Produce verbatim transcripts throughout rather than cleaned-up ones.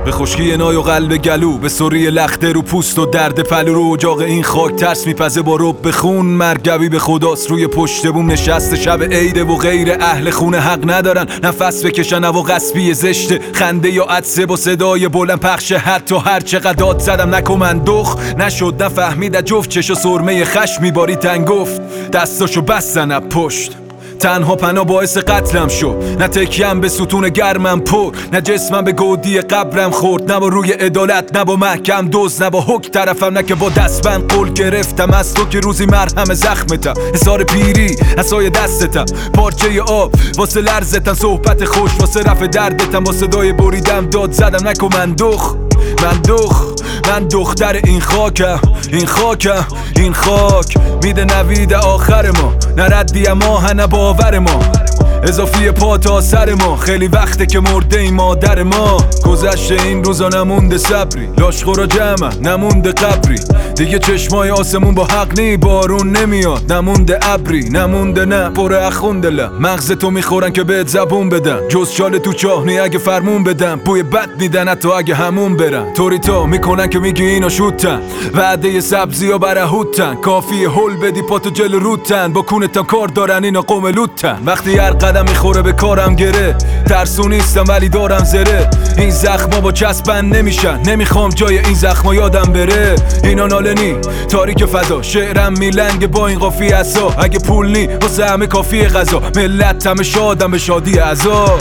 به خشکی نای و قلب گلو، به سری لخته رو پوست و درد پلو رو اجاق این خاک ترس میپزه با رب به خون. مرگوی به خداست روی پشت بوم نشسته شب عیده و غیر اهل خونه حق ندارن نفس بکشن و غصبی زشته خنده یا عطسه با صدای بلند پخشه. حتی هر چقدر داد زدم نکن من دخ نشد نفهمید جفت چش و سرمه خشم میباری تن گفت دستاشو بستن از پشت. تنها پناه باعث قتلم شد، نه تکیم به ستون گرمم پر، نه جسمم به گودی قبرم خورد، نه با روی عدالت، نه با محکم دوز، نه با حک طرفم، نه که با دستبند قول گرفتم از تو که روزی مرهم زخمتم. حصار پیری عصای دستتم، پارچه آب واسه لرزتم، صحبت خوش واسه رفع دردتم، با صدای بریدم داد زدم نکن من دخ من دخ من دختر این خاکم این خاکم این خاک میده نوید آخر ما، نه ردی ما نه باور ما، اضافی پا تا سر ما. خیلی وقته که مرده این مادر ما، گذشته این روزا نمونده صبری، لاشخورا جمع نمونده قبری، دیگه چشمای آسمون با حق نی بارون نمیاد، نمونده ابری نمونده نه پر اخونده ل مغز تو میخورن که بهت زبون بدن، جز چاله تو چاهنی اگه فرمون بدن، بوی بد میدن حتی اگه همون برن، طوری تا میکنن که میگی اینا شوتن، وعده سبزی و برهوتن، کافیه هل بدی پاتو جلو روتن، با کونه تا کار دارن اینا قوم لوتن. وقتی هر قدم میخوره به کارم گره، ترسو نیستم ولی دارم زره، این زخما با چسبن نمیشن، نمیخوام جای این زخما یادم بره. اینا نالنی تاریک فضا، شعرم میلنگ با این قافی عصا، اگه پول نی واسه همه کافی غذا، ملت همه شادم به شادی عذا.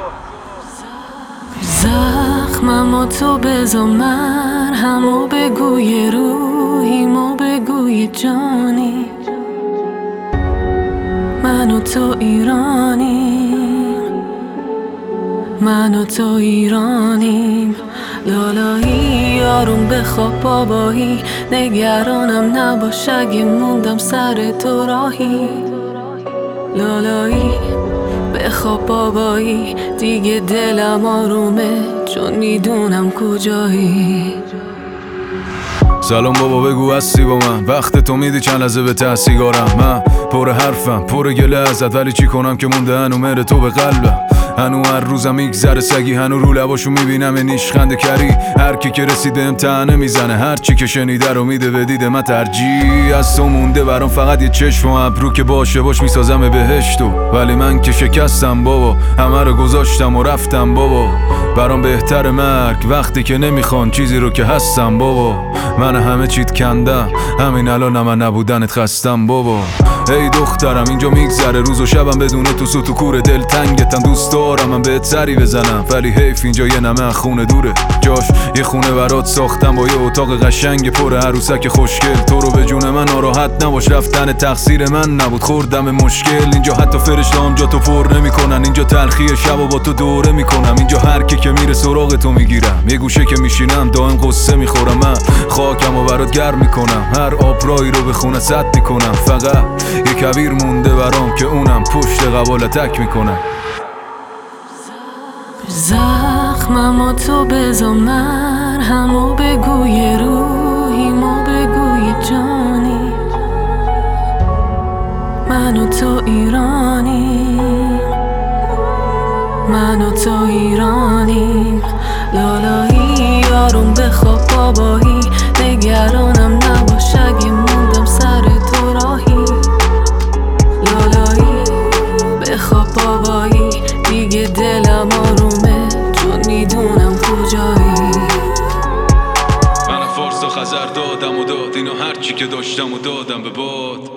زخممو تو بزا مرهمو بگوی روحیمو بگوی جانی، من و تو ایرانیم من و تو ایرانیم. لالایی آروم بخواب بابایی، نگرانم نباش اگه موندم سر تو راهی. لالایی بخواب بابایی، دیگه دلم آرومه چون میدونم کجایی. سلام بابا بگو هستی با من، وقت تو میدی چند لحظه به ته سیگارم، من پر حرفم پر گله ازت، ولی چی کنم که مونده هنو مهر تو به قلبم، هنو هر روزم میگذره سگی، هنو رو لباشو میبینم نیشخند کری، هر کی که رسیده امتحانه میزنه، هر چی که شنیده رو میده به دیده من ترجیح. از تو مونده برام فقط یه چشم و ابرو که باشه باش میسازم بهشتو، ولی من که شکستم بابا، همه رو گذاشتم و رفتم بابا، برام بهتر مرگ وقتی که نمیخوان چیزی رو که هستم بابا، من همه چیت کندم همین الان من نبودنت خستم بابا. ای دخترم اینجا میگذره روز و شبم بدونه تو سوت و کور دل تنگتم، دوست دارم من بهت سری بزنم، ولی حیف اینجا یه نمه خونه دوره، جاش یه خونه برات ساختم با یه اتاق قشنگ پر عروسک خوشگل، تو رو به جون من ناراحت نباش رفتن تقصیر من نبود، خوردم مشکل اینجا، حتی فرشته‌ام جا تو پر نمیکنن، اینجا تلخی شبو با تو دوره میکنم، اینجا هر کی که میره سراغ تو میگیرم، یه گوشه که میشینم دائم قصه میخورم، من خاکمو برات گرم میکنم، هر آبرایی رو به خونه سد میکنم، فقط یه کبیر مونده برام که اونم پشت قبال تک میکنم. زخممو تو بزا مرهمو بگوی روحیمو بگوی جانی، من و تو ایرانیم من و تو ایرانیم. لالایی آروم بخواب بابایی، نگرانم نباش اگه موندم سر تو راهی. لالایی بخواب بابایی، دیگه دلم آرومه چون میدونم کجایی. من فارس و خزر دادم و داد، اینو هرچی که داشتم و دادم به باد.